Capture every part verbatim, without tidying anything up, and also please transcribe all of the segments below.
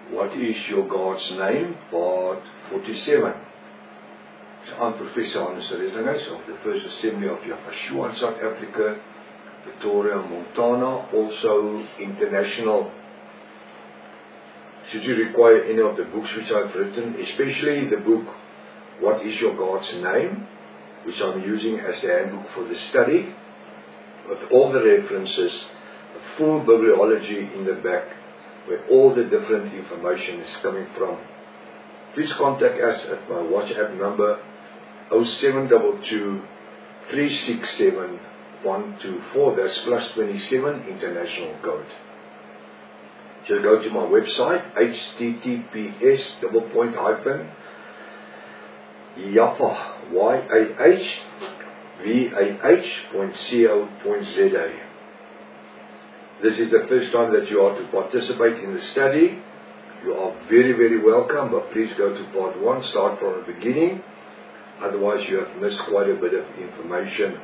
What is your God's name? Part forty-seven. I'm Professor Hannes Redinghuis of the First Assembly of Yahshua in South Africa, Pretoria, Montana, also international. Should you require any of the books which I've written, especially the book What is Your God's Name, which I'm using as the handbook for the study, with all the references, a full bibliology in the back, where all the different information is coming from. Please contact us at my WhatsApp number oh seven two two, three six seven, one two four, that's plus twenty-seven international code. Just go to my website, H T T P S double point hyphen Yafah, Y A H V A H point co point Z A. This is the first time that you are to participate in the study. You are very, very welcome, but please go to part one, start from the beginning. Otherwise, you have missed quite a bit of information.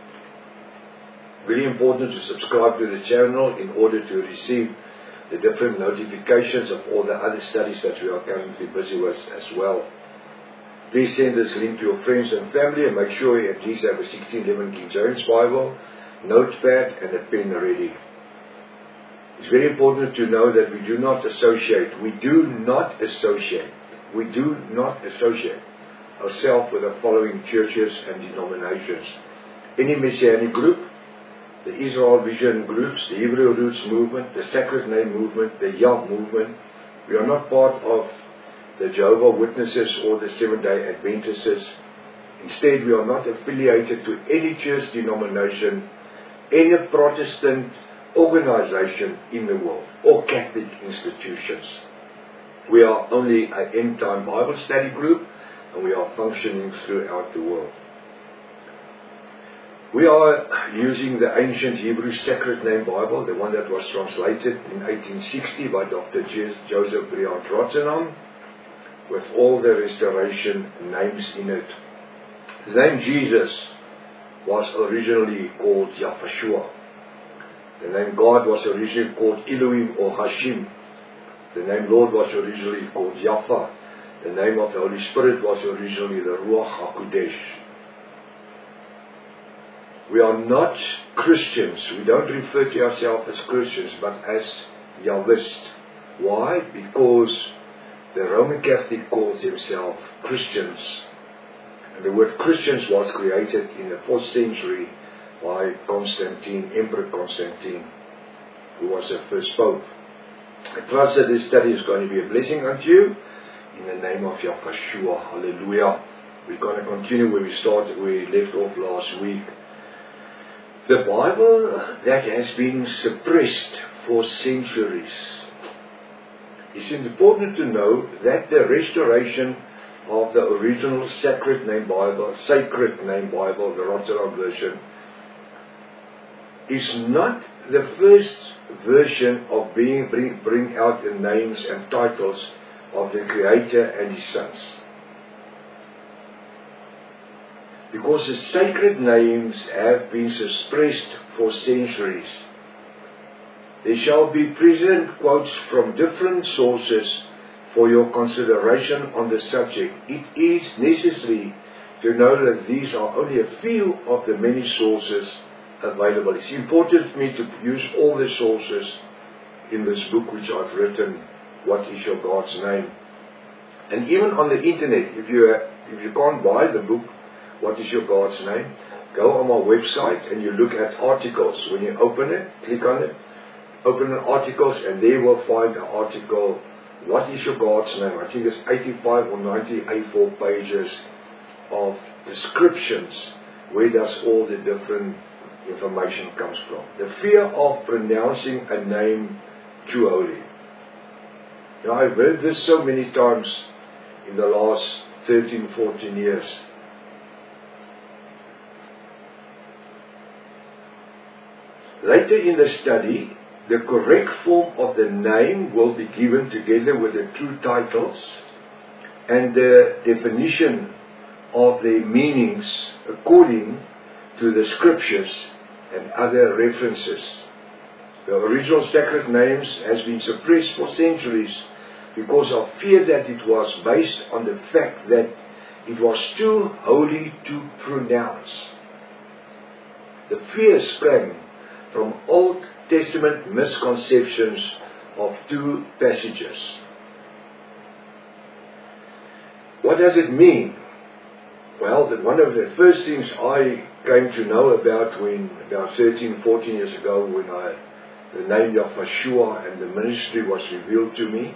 Very important to subscribe to the channel in order to receive the different notifications of all the other studies that we are currently busy with as well. Please send this link to your friends and family, and make sure you at least have a sixteen eleven King James Bible, notepad and a pen ready. It's very important to know that we do not associate, we do not associate, we do not associate ourselves with the following churches and denominations. Any Messianic group, the Israel Vision groups, the Hebrew Roots movement, the Sacred Name movement, the Yah movement. We are not part of the Jehovah's Witnesses or the Seventh-day Adventists. Instead, we are not affiliated to any church denomination, any Protestant organization in the world, or Catholic institutions. We are only an end-time Bible study group, and we are functioning throughout the world. We are using the ancient Hebrew Sacred Name Bible, the one that was translated in eighteen sixty by Doctor Joseph Briand Rottenham, with all the restoration names in it. The name Jesus was originally called Yahshua. The name God was originally called Elohim or Hashim. The name Lord was originally called Yahweh. The name of the Holy Spirit was originally the Ruach HaKodesh. We are not Christians. We don't refer to ourselves as Christians, but as Yahwist. Why? Because the Roman Catholic calls themselves Christians. And the word Christians was created in the fourth century by Constantine, Emperor Constantine, who was the first Pope. I trust that this study is going to be a blessing unto you. In the name of Yahshua, hallelujah. We're going to continue where we started, where we left off last week. The Bible that has been suppressed for centuries. It's important to know that the restoration of the original Sacred Name Bible, Sacred Name Bible, the Rotterdam version, is not the first version of being bring, bring out the names and titles of the Creator and His sons. Because the sacred names have been suppressed for centuries. There shall be present quotes from different sources for your consideration on the subject. It is necessary to know that these are only a few of the many sources available. It's important for me to use all the sources in this book which I've written, What is Your God's Name? And even on the internet, if you if you can't buy the book, What is Your God's Name, go on my website and you look at articles. When you open it, click on it, open the articles, and there you will find the article, What is Your God's Name? I think it's eighty-five or ninety A four pages of descriptions. Where does all the different information comes from? The fear of pronouncing a name too holy. Now, I've heard this so many times in the last thirteen, fourteen years. Later in the study, the correct form of the name will be given together with the true titles and the definition of their meanings according to the scriptures and other references. The original sacred names has been suppressed for centuries because of fear that it was based on the fact that it was too holy to pronounce. The fear sprang from Old Testament misconceptions of two passages. What does it mean? Well, that one of the first things I came to know about when about thirteen, fourteen years ago, when I the name Yahshua and the ministry was revealed to me,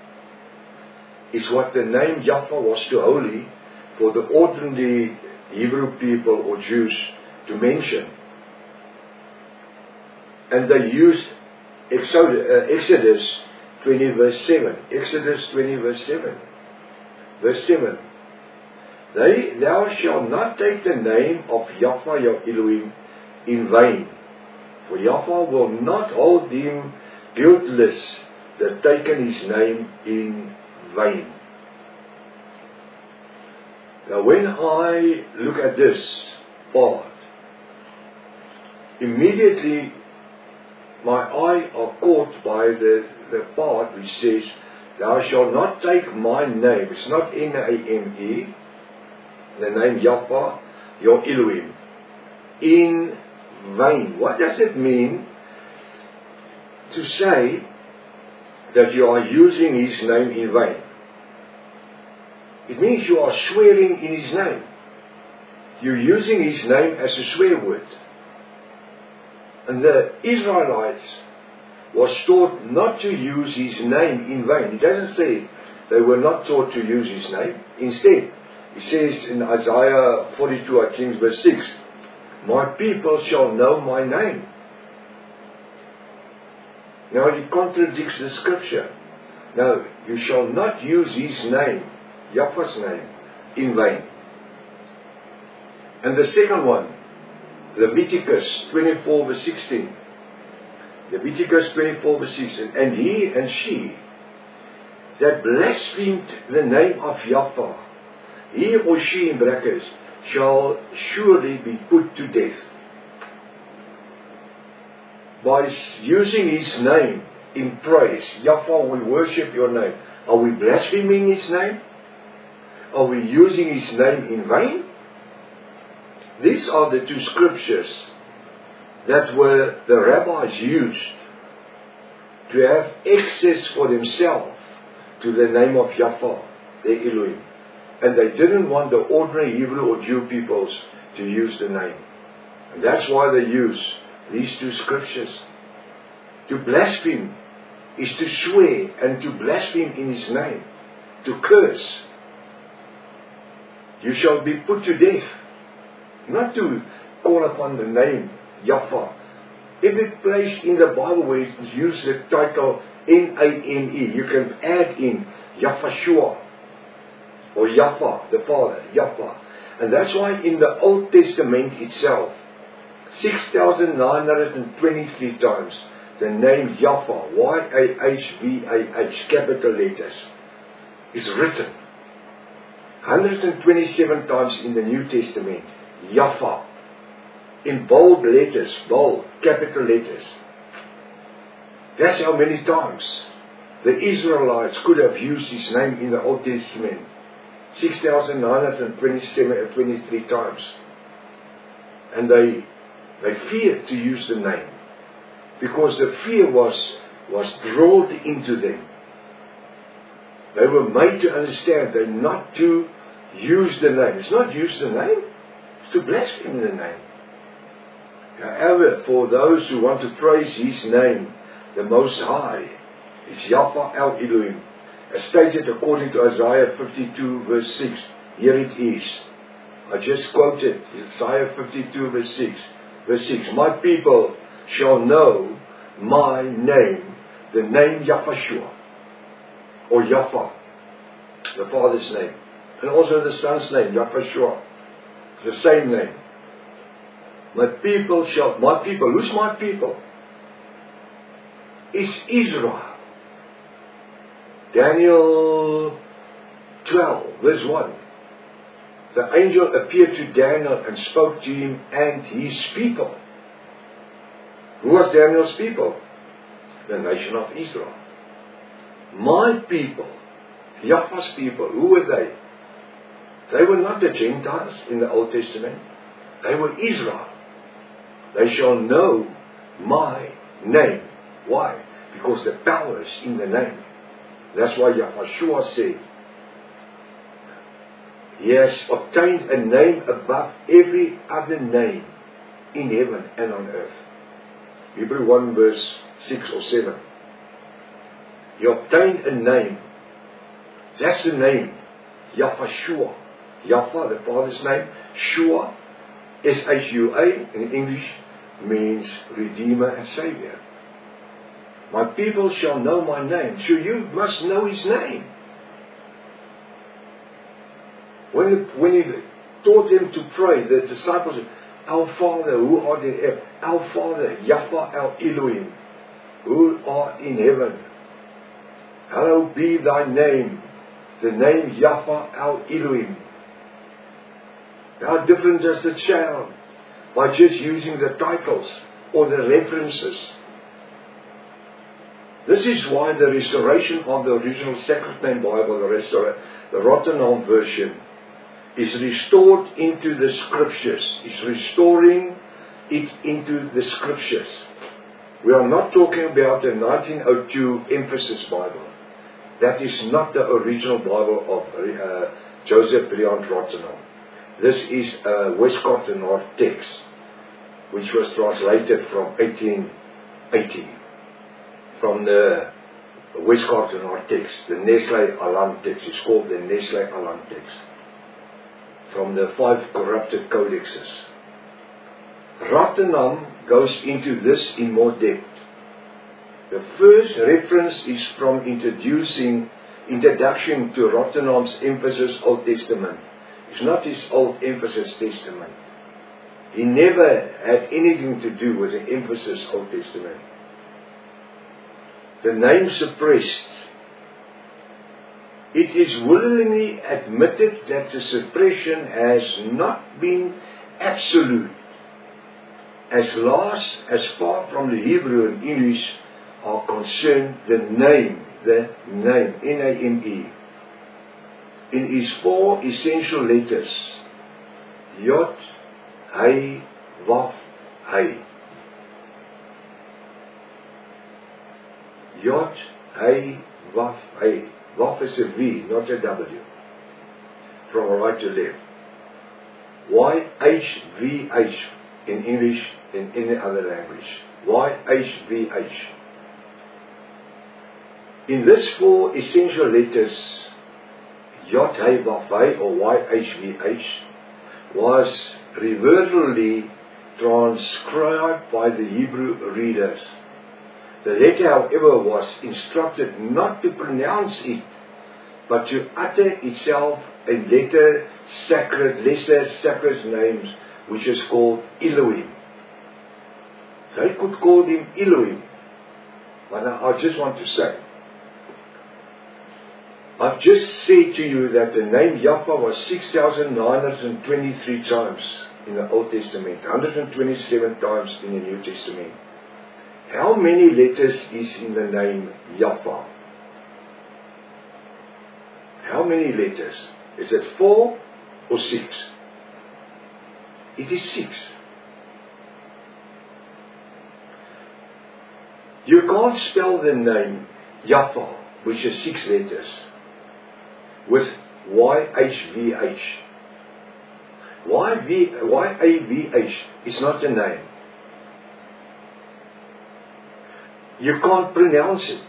is what the name Yahweh was too holy for the ordinary Hebrew people or Jews to mention. And they used Exodus twenty verse seven. Exodus twenty verse seven. Verse seven. They, thou shalt not take the name of Yahweh your Elohim in vain, for Yahweh will not hold him guiltless that taken his name in vain. Now when I look at this part, immediately my eye are caught by the, the part which says, thou shalt not take my name. It's not N A M E, the name Yahweh, your Elohim, in vain. What does it mean to say that you are using his name in vain? It means you are swearing in his name. You're using his name as a swear word. And the Israelites was taught not to use his name in vain. It doesn't say they were not taught to use his name. Instead, it says in Isaiah forty-two, I think verse six, my people shall know my name. Now it contradicts the scripture. No, you shall not use his name, Yahweh's name, in vain. And the second one, Leviticus twenty-four verse sixteen. Leviticus twenty-four verse sixteen. And he and she that blasphemed the name of Yahweh, he or she in brackets, shall surely be put to death. By using his name in praise, Yahweh will worship your name. Are we blaspheming his name? Are we using his name in vain? These are the two scriptures that were the rabbis used to have access for themselves to the name of Yahweh, their Elohim. And they didn't want the ordinary Hebrew or Jew peoples to use the name. And that's why they use these two scriptures. To blaspheme is to swear and to blaspheme in his name. To curse. You shall be put to death. Not to call upon the name Yahweh. Every place in the Bible where it uses the title N A M E, you can add in Yahshua or Yahweh, the Father, Yahweh. And that's why in the Old Testament itself, six thousand nine hundred twenty-three times, the name Yahweh, Y A H V A H, capital letters, is written. one hundred twenty-seven times in the New Testament, Yahweh, in bold letters, bold, capital letters. That's how many times the Israelites could have used his name in the Old Testament. six thousand nine hundred twenty-seven, twenty-three times. And they, they feared to use the name. Because the fear was, was drilled into them. They were made to understand they're not to use the name. It's not use the name. It's to blaspheme the name. However, for those who want to praise his name, the Most High, it's Yahweh El Elohim, as stated according to Isaiah fifty-two verse six. Here it is. I just quoted Isaiah fifty-two verse six. Verse six. My people shall know my name, the name Yahshua, or Yahweh, the Father's name, and also the Son's name, Yahshua. It's the same name. My people shall, my people, who's my people? It's Israel. Daniel twelve, verse one. The angel appeared to Daniel and spoke to him and his people. Who was Daniel's people? The nation of Israel. My people, Yahweh's people, who were they? They were not the Gentiles in the Old Testament. They were Israel. They shall know my name. Why? Because the power is in the name. That's why Yahushua said, He has obtained a name above every other name in heaven and on earth. Hebrew one verse six or seven. He obtained a name. That's the name. Yahushua. Yahweh, the Father's name. Shua, S H U A in English, means Redeemer and Savior. My people shall know my name. So you must know His name. When, when He taught them to pray, the disciples said, Our Father, who art in heaven. Our Father, Yahweh El Elohim, who art in heaven. Hallowed be thy name. The name Yahweh El Elohim. How different does it sound by just using the titles or the references? This is why the restoration of the original Sacred Name Bible, the, restor- the Rotterdam version, is restored into the Scriptures. It's restoring it into the Scriptures. We are not talking about the nineteen oh two Emphasis Bible. That is not the original Bible of uh, Joseph Briand Rotterdam. This is a Westcott and Hart text, which was translated from eighteen eighty, from the Westcott and Hart text, the Nestle Aland text. It's called the Nestle Aland text, from the five corrupted codexes. Rotterdam goes into this in more depth. The first reference is from introducing introduction to Rotterdam's Emphasis Old Testament. It's not his Old Emphasis Testament. He never had anything to do with the Emphasis Old Testament. The name suppressed. It is willingly admitted that the suppression has not been absolute. As last, as far from the Hebrew and English are concerned, the name, the name, N A M E, in its four essential letters, Yod, Hay, Waf, Hay. Yod, Hay, Waf, Hay. Waf is a V, not a W. From right to left. Y, H, V, H. In English, in any other language. Y, H, V, H. In these four essential letters, Yod, Hay, Waf, Hay, or Y, H, V, H, was reverently transcribed by the Hebrew readers. The letter, however, was instructed not to pronounce it, but to utter itself a letter sacred, lesser sacred names, which is called Elohim. They could call him Elohim. But I just want to say, I've just said to you that the name Yahweh was six thousand nine hundred twenty-three times in the Old Testament, one hundred twenty-seven times in the New Testament. How many letters is in the name Yahweh? How many letters? Is it four or six? It is six. You can't spell the name Yahweh, which is six letters, with Y H V H. Y A V H is not a name. You can't pronounce it.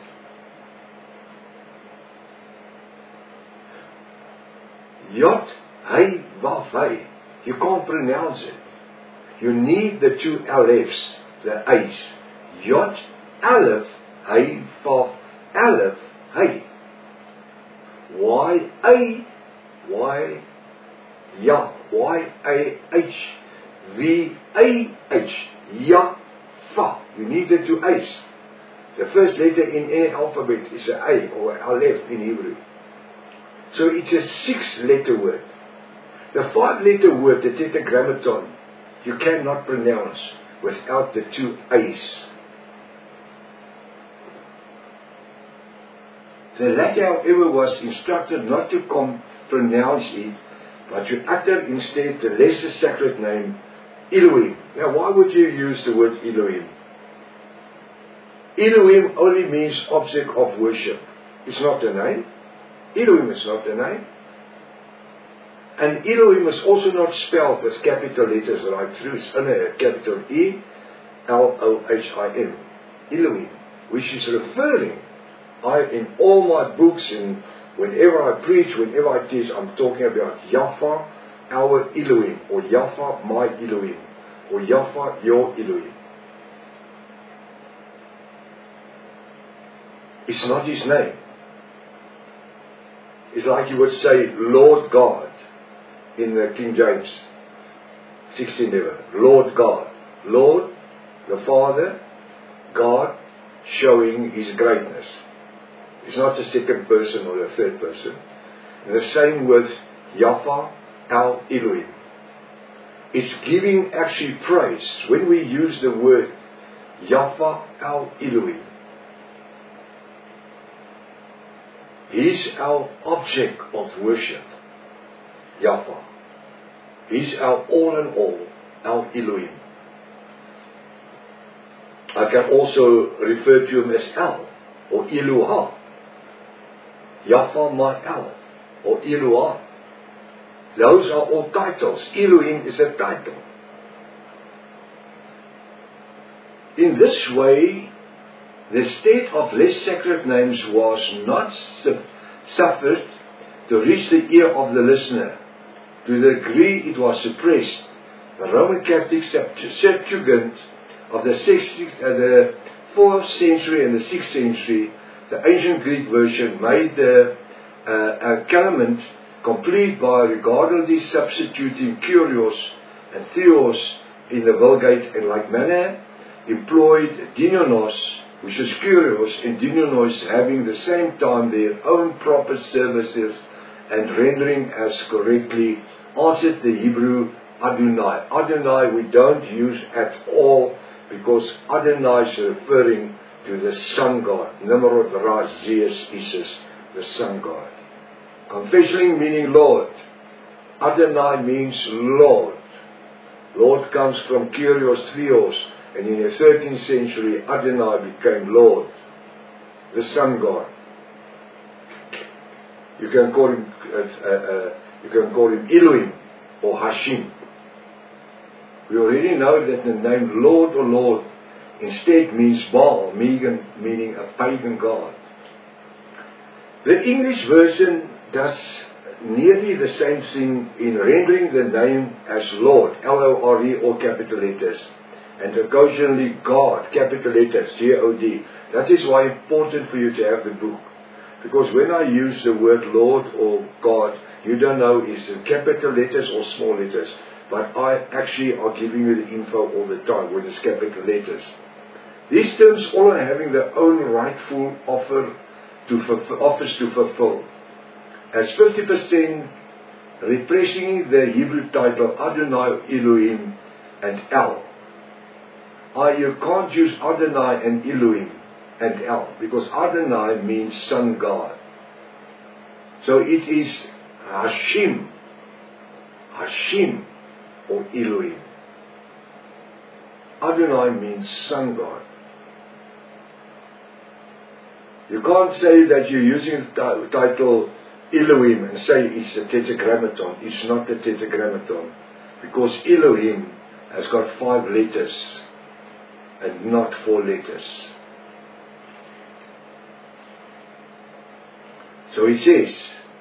Yod, Hay, Waf, Hay. You can't pronounce it. You need the two Alephs, the A's. Yod, Aleph, Hay, Waf, Aleph, Hay. Y, A, Y, Ya, Y, A, H, V, A, H. Ya, Fa. You need the two A's. The first letter in any alphabet is an A or an Aleph in Hebrew. So it's a six-letter word. The five-letter word, the tetragrammaton, you cannot pronounce without the two A's. The latter, however, was instructed not to com- pronounce it, but to utter instead the lesser sacred name, Elohim. Now, why would you use the word Elohim? Elohim only means object of worship. It's not a name. Elohim is not a name. And Elohim is also not spelled with capital letters right through. It's only a capital E, L O H I M. Elohim. Which is referring, I, in all my books and whenever I preach, whenever I teach, I'm talking about Yafa, our Elohim, or Yafa, my Elohim, or Yafa, your Elohim. It's not his name. It's like you would say, Lord God, in the King James sixteen eleven. Lord God. Lord, the Father, God, showing his greatness. It's not the second person or the third person. And the same with Yafa, Al Elohim. It's giving actually praise. When we use the word Yafa, Al Elohim, he's our object of worship. Yafa. He's our all in all, our Elohim. I can also refer to him as El, or Eluha. Yafa my El, or Eluha. Those are all titles. Elohim is a title. In this way, the state of less sacred names was not su- suffered to reach the ear of the listener. To the degree it was suppressed, the Roman Catholic Septuagint of the, sixth, uh, the fourth century and the sixth century, the ancient Greek version, made the uh, calamment complete by regardlessly substituting Kyrios and Theos in the Vulgate, and like manner employed Dinonos, which is Kyrios, and Dinonos having the same time their own proper services and rendering as correctly answered the Hebrew Adonai. Adonai we don't use at all, because Adonai is referring to the sun god. Nimrod, Ra, Zeus, Isis, the sun god. Confessionally meaning Lord. Adonai means Lord. Lord comes from Kyrios Theos, and in the thirteenth century Adonai became Lord, the sun god. You can call him, uh, uh, you can call him Elohim or Hashim. We already know that the name Lord or Lord instead means Baal, meaning a pagan god. The English version does nearly the same thing in rendering the name as Lord, L O R E, or capital letters, and occasionally God, capital letters, G O D. That is why it's important for you to have the book. Because when I use the word Lord or God, you don't know is it capital letters or small letters. But I actually are giving you the info all the time when it's capital letters. These terms all are having their own rightful offer to fulfill, office to fulfill. As fifty percent replacing the Hebrew title Adonai, Elohim, and El. I, you can't use Adonai and Elohim and El, because Adonai means sun god. So it is Hashim, Hashim, or Elohim. Adonai means sun god. You can't say that you're using the t- title Elohim and say it's a tetragrammaton. It's not a tetragrammaton, because Elohim has got five letters and not four letters. So it says,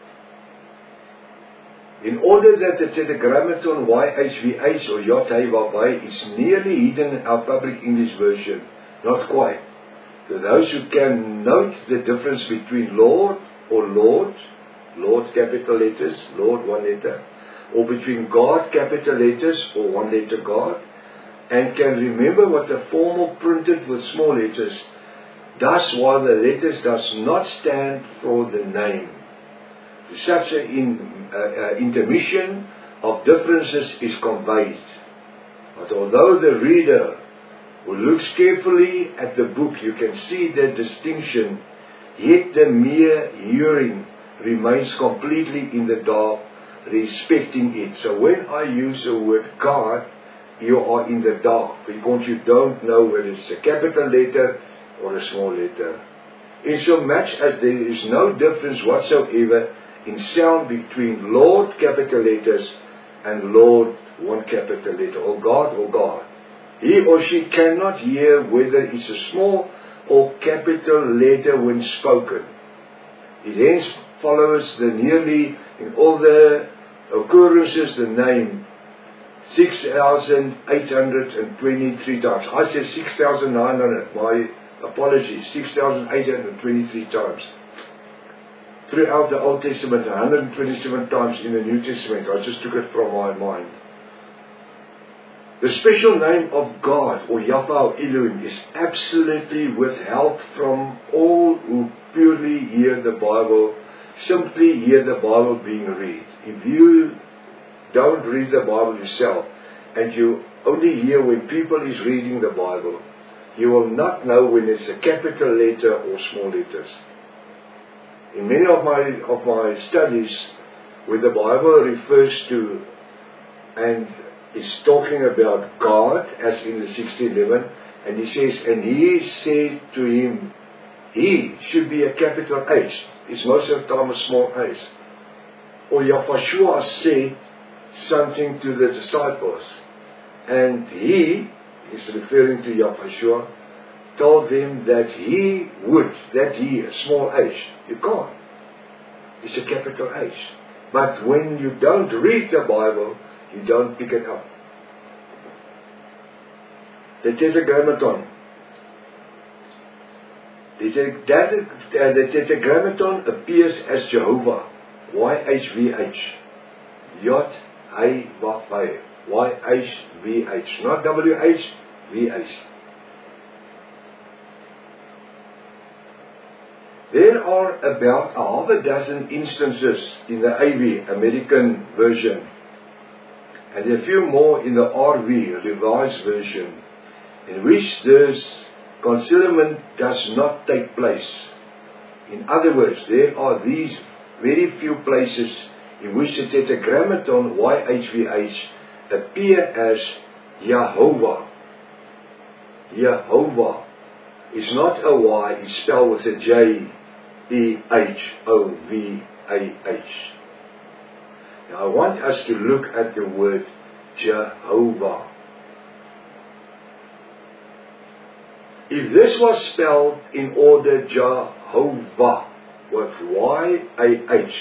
in order that the tetragrammaton Y H V H or Yod Heh Vav Heh is nearly hidden in our public English version, not quite. To those who can note the difference between Lord or Lord, Lord capital letters, Lord one letter, or between God capital letters or one letter God, and can remember what the formal printed with small letters does, while the letters does not stand for the name. Such an in, uh, uh, intermission of differences is conveyed. But although the reader who looks carefully at the book, you can see the distinction, yet the mere hearing remains completely in the dark respecting it. So when I use the word God, you are in the dark because you don't know whether it's a capital letter or a small letter. In so much as there is no difference whatsoever in sound between Lord capital letters and Lord one capital letter, or God or God. He or she cannot hear whether it's a small or capital letter when spoken. It hence follows the nearly in all the occurrences the name six thousand eight hundred twenty-three times. I said six thousand nine hundred, my apologies, six thousand eight hundred twenty-three times. Throughout the Old Testament, one hundred twenty-seven times in the New Testament. I just took it from my mind. The special name of God, or Yahweh Elohim, is absolutely withheld from all who purely hear the Bible, simply hear the Bible being read. If you don't read the Bible yourself, and you only hear when people is reading the Bible, you will not know when it's a capital letter or small letters. In many of my of my studies, where the Bible refers to and is talking about God, as in the sixteen eleven, and he says, and he said to him, he should be a capital H. It's most of the time a small H. Or Yahweh said something to the disciples, and he is referring to Yahweh, told them that he would, that he, a small H, you can't. It's a capital H. But when you don't read the Bible, you don't pick it up. The Tetragrammaton. The, the Tetragrammaton appears as Jehovah. Y H V H. Yod Hei Vav Hei. Y H V H. Not W H, V H. There are about a half a dozen instances in the A V, American version, and a few more in the R V, Revised Version, in which this concealment does not take place. In other words, there are these very few places in which the Tetragrammaton Y H V H appear as Yehovah. Yehovah is not a Y, it's spelled with a J. E H O V A H. Now I want us to look at the word Jehovah. If this was spelled in order Jehovah with Y A H,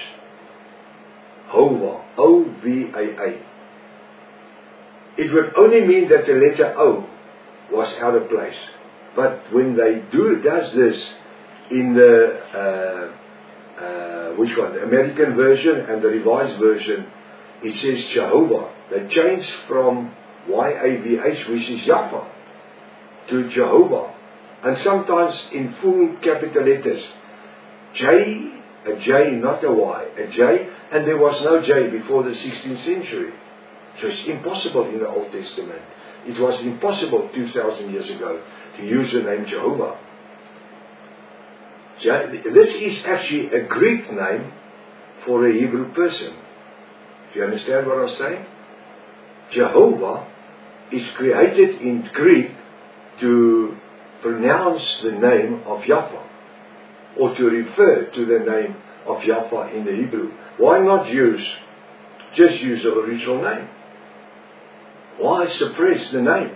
Hova, O V A A, it would only mean that the letter O was out of place. But when they do does this in the uh, uh, which one? The American version and the Revised Version, it says Jehovah. They changed from Y A V H, which is Yahweh, to Jehovah, and sometimes in full capital letters, J, a J, not a Y, a J, and there was no J before the sixteenth century. So it's impossible in the Old Testament. It was impossible two thousand years ago to use the name Jehovah. This is actually a Greek name for a Hebrew person. Do you understand what I'm saying? Jehovah is created in Greek to pronounce the name of Yahweh, or to refer to the name of Yahweh in the Hebrew. Why not use, just use the original name? Why suppress the name?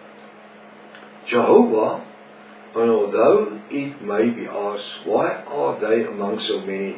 Jehovah, and although it may be asked, why are they among so many?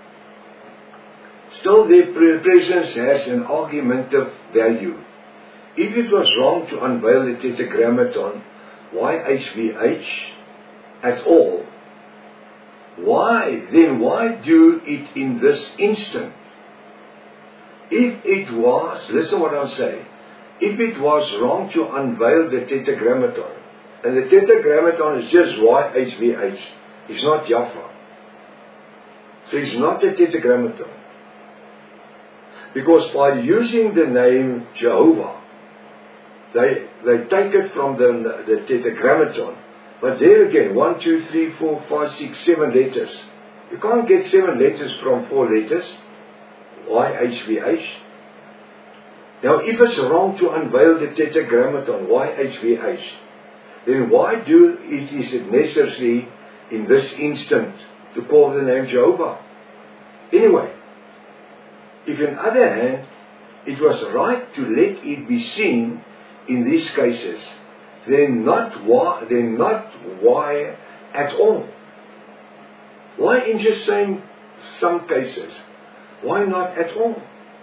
Still their presence has an argumentative value. If it was wrong to unveil the Tetragrammaton, Y H V H, at all, why, then why do it in this instant? If it was, listen what I'm saying, if it was wrong to unveil the Tetragrammaton, and the Tetragrammaton is just Y H V H, it's not Yahweh. So it's not the Tetragrammaton. Because by using the name Jehovah, they, they take it from the, the Tetragrammaton, But there again, one, two, three, four, five, six, seven letters. You can't get seven letters from four letters. Y H V H. Now, if it's wrong to unveil the tetragrammaton Y H V H, then why do it, is it necessary in this instant to call the name Jehovah? Anyway, if on the other hand, it was right to let it be seen in these cases, then not why, then not why at all. Why in just saying some cases? Why not at all?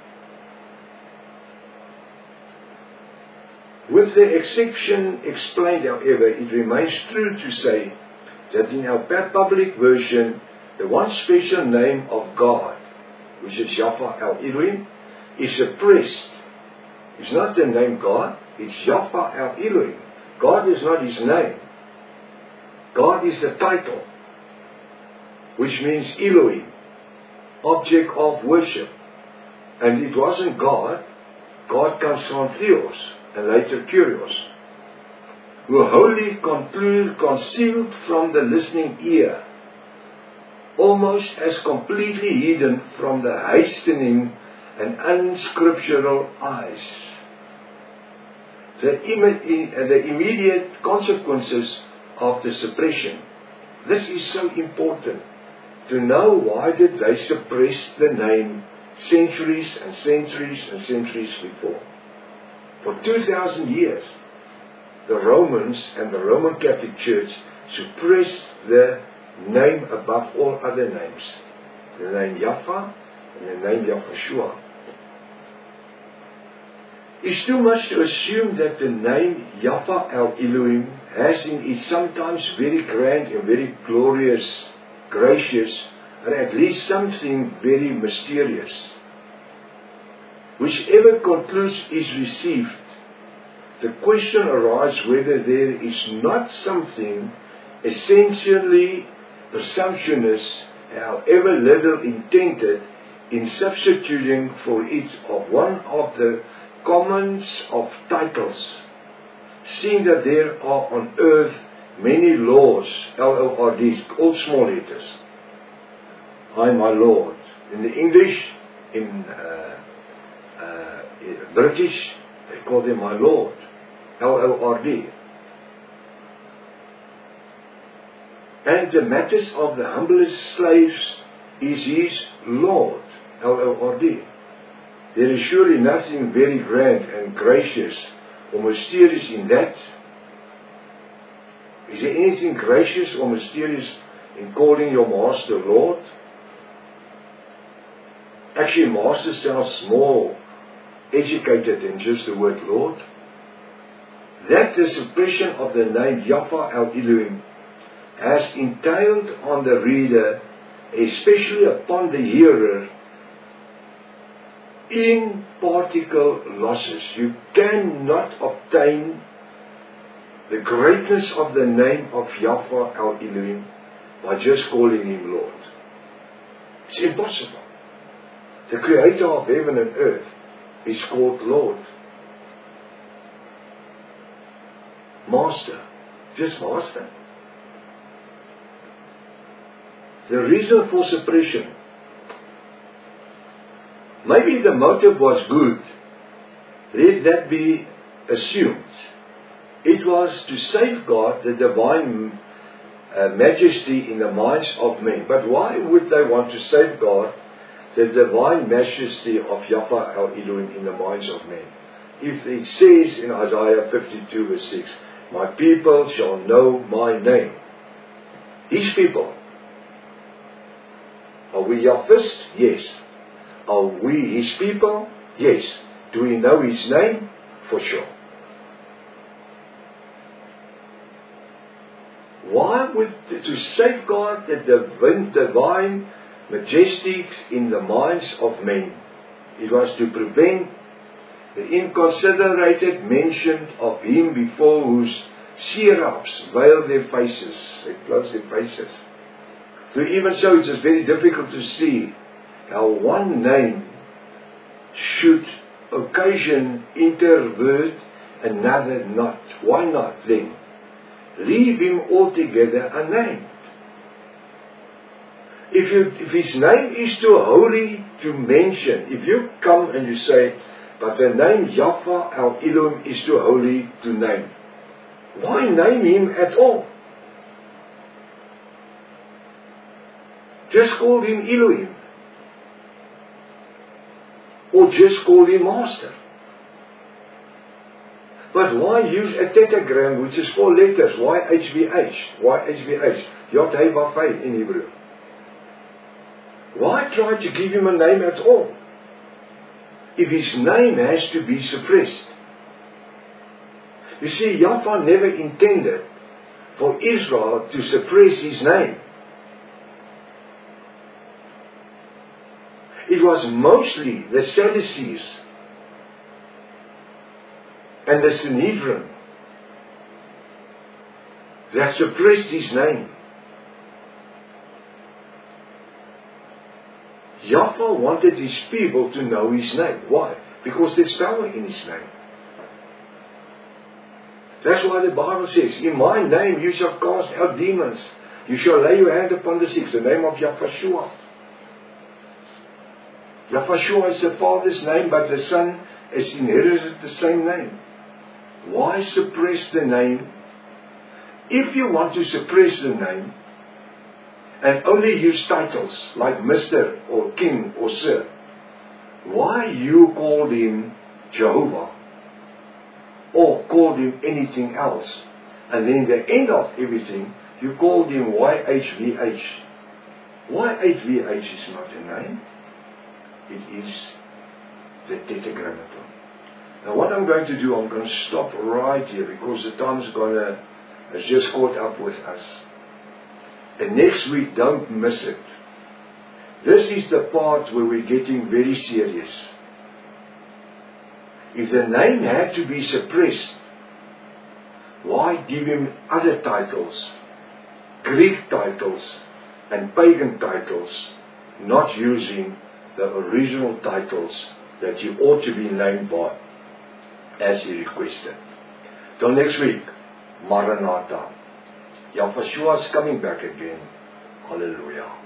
With the exception explained, however, it remains true to say that in our public version, the one special name of God, which is Yahweh El Elohim, is suppressed. It's not the name God, it's Yahweh El Elohim. God is not his name. God is the title, which means Elohim, object of worship. And it wasn't God. God comes from Theos, and later Kyrios, who wholly conclude, concealed from the listening ear, almost as completely hidden from the hastening and unscriptural eyes. The, Im- the immediate consequences of the suppression. This is so important to know. Why did they suppress the name centuries and centuries and centuries before? For two thousand years, the Romans and the Roman Catholic Church suppressed the name above all other names. The name Yahweh and the name Yahushua. It's too much to assume that the name Yahweh El Elohim has in it sometimes very grand and very glorious, gracious, and at least something very mysterious. Whichever conclusion is received, the question arises whether there is not something essentially presumptuous, however little intended, in substituting for it of one of the commons of titles, seeing that there are on earth many lords, L O R Ds, all small letters. I, my Lord. In the English, in uh, uh, British, they call them my Lord, L O R D. And the matters of the humblest slaves is his Lord, L O R D. There is surely nothing very grand and gracious or mysterious in that. Is there anything gracious or mysterious in calling your master Lord? Actually, master sounds more educated than just the word Lord. That the suppression of the name Yahweh El Elohim has entailed on the reader, especially upon the hearer, in particle losses. You cannot obtain the greatness of the name of Yahweh El Elohim by just calling him Lord. It's impossible. The creator of heaven and earth is called Lord. Master. Just master. The reason for suppression. Maybe the motive was good. Let that be assumed. It was to safeguard the divine uh, majesty in the minds of men. But why would they want to safeguard the divine majesty of Yahweh El Elohim in the minds of men? If it says in Isaiah fifty-two verse six, my people shall know my name. His people. Are we Yahweh's? Yes. Are we his people? Yes. Do we know his name? For sure. Why would, to safeguard the divine, divine majesty in the minds of men, it was to prevent the inconsiderated mention of him before whose seraphs veil their faces, they close their faces. So even so, it is very difficult to see how one name should occasion introvert, another not. Why not then? leave him altogether unnamed. If, you, if his name is too holy to mention, if you come and you say, but the name Yahweh El Elohim is too holy to name, why name him at all? Just call him Elohim. Or just call him Master. But why use a tetragram which is four letters? Why H V H? Why H V H? Yod Hei Vav Hei in Hebrew. Why try to give him a name at all? If his name has to be suppressed. You see, Yahweh never intended for Israel to suppress his name. It was mostly the Sadducees and the Sanhedrin that suppressed his name. Yahweh wanted his people to know his name. Why? Because there's power in his name. That's why the Bible says, in my name you shall cast out demons. You shall lay your hand upon the sick. The name of Yahushua. Yahushua is the Father's name, but the Son has inherited the same name. Why suppress the name? If you want to suppress the name, and only use titles like Mister or King or Sir, why you called him Jehovah? Or called him anything else? And then the end of everything, you called him Y H V H. Y H V H is not a name. It is the Tetragrammaton. Now what I'm going to do, I'm going to stop right here because the time's gonna has just caught up with us. And next week, don't miss it. This is the part where we're getting very serious. If the name had to be suppressed, why give him other titles, Greek titles and pagan titles, not using the original titles that you ought to be named by, as he requested. Till next week, Maranatha. Yahushua is coming back again. Hallelujah.